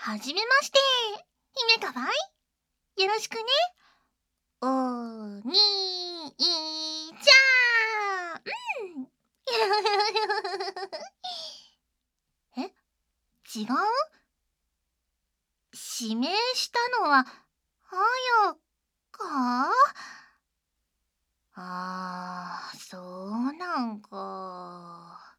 はじめまして、姫かわい。よろしくね。お兄ちゃん。え、違う？指名したのは、あやか？そうなんか。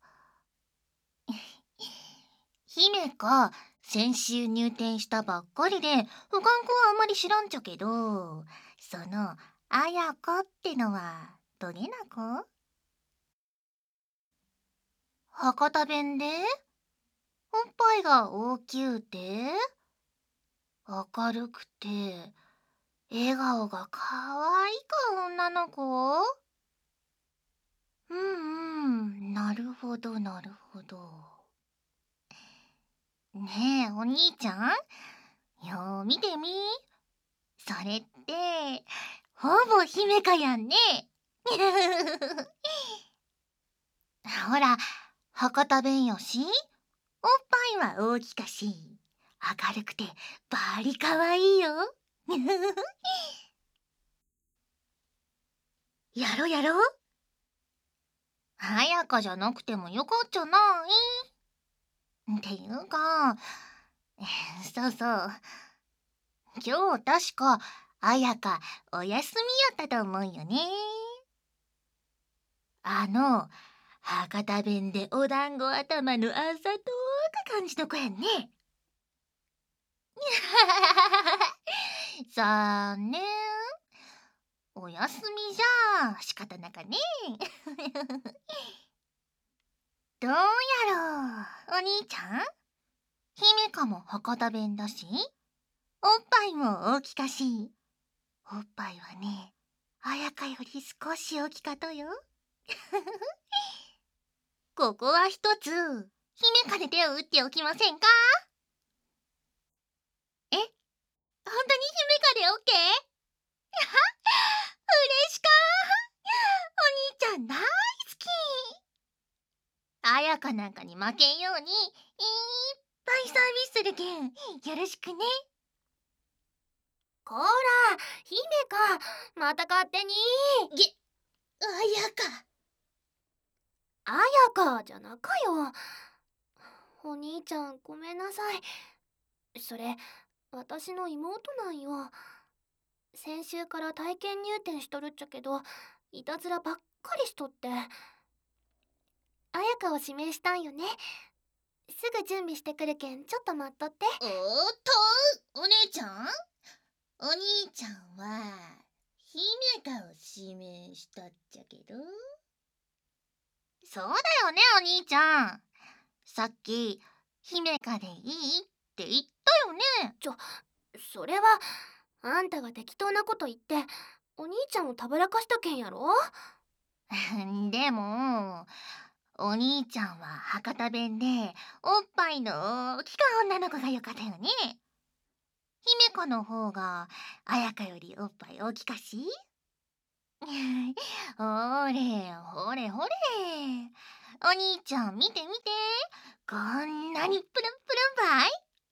姫か、先週入店したばっかりで、他の子はあんまり知らんちゃけど、その、あやこってのは、どげな子？博多弁でおっぱいが大きゅうて、明るくて、笑顔がかわいいか女の子？なるほどなるほど。ねえ、お兄ちゃん、よう見てみ。それって、ほぼ姫かやんね。ほら、博多弁よし、おっぱいは大きかし、明るくてバリかわいいよ。やろやろ。あやかじゃなくてもよかっちゃない？っていうか、そうそう。今日確か、あやかお休みやったと思うよね。博多弁でお団子頭のあざとか感じの子やんね。残念。お休みじゃ仕方なかね。どうやろう、お兄ちゃん。姫かも博多弁だし、おっぱいも大きかし。おっぱいはね、あやかより少し大きかとよ。ここは一つ、姫かで手を打っておきませんか？え、本当に姫かでオッケー？嬉しかー。お兄ちゃん大好き。あやかなんかに負けんようにいっぱいサービスするけんよろしくね。 こら、姫か、また勝手に。 あやか。 あやかじゃなかよ。お兄ちゃんごめんなさい。それ、私の妹なんよ。先週から体験入店しとるっちゃけど、いたずらばっかりしとって。あやかを指名したんよね。すぐ準備してくるけん、ちょっと待っとって。 おっと、お姉ちゃん？お兄ちゃんは、姫かを指名したっちゃけど。そうだよね、お兄ちゃん。さっき、姫かでいいって言ったよね。 それは、あんたが適当なこと言って、お兄ちゃんをたぶらかしたけんやろ。 でも、お兄ちゃんは博多弁で、おっぱいの大きか女の子がよかったよね。姫子の方が、あやかよりおっぱい大きかし。ほれ、ほれほれ。お兄ちゃん見て見て。こんなにプルンプルンばい。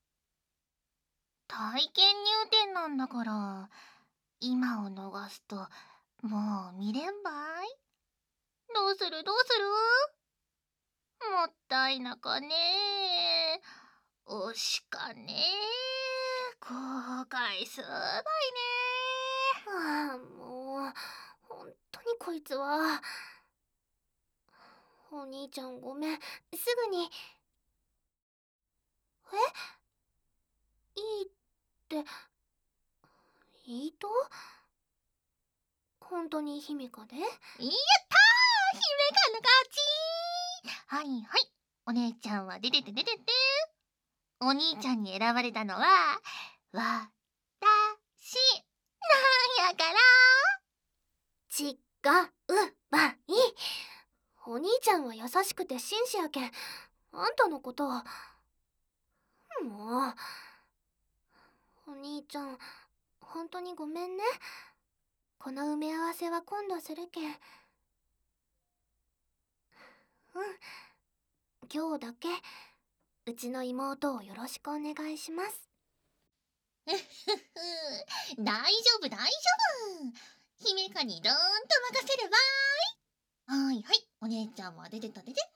体験入店なんだから、今を逃すと、もう見れんばい。どうするどうする？もったいなかね。惜しかね。後悔すばいああ、もう、本当にこいつは。お兄ちゃんごめん、すぐに。いいって、いいと？本当に姫かで？ ね。やったー、姫かの勝ち。はいはい、お姉ちゃんは出てて出てて。お兄ちゃんに選ばれたのは、わたしなんやから。 違うばい。お兄ちゃんは優しくて紳士やけん、あんたのことは。もう、お兄ちゃん、本当にごめんね。この埋め合わせは今度するけん。今日だけうちの妹をよろしくお願いします。 大丈夫大丈夫。姫かにどーんと任せればーい。はいはい、お姉ちゃんは出てった出てった。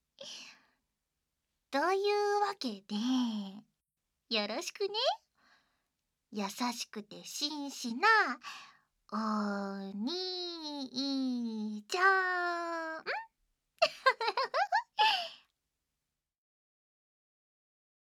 というわけで、よろしくね。優しくて紳士な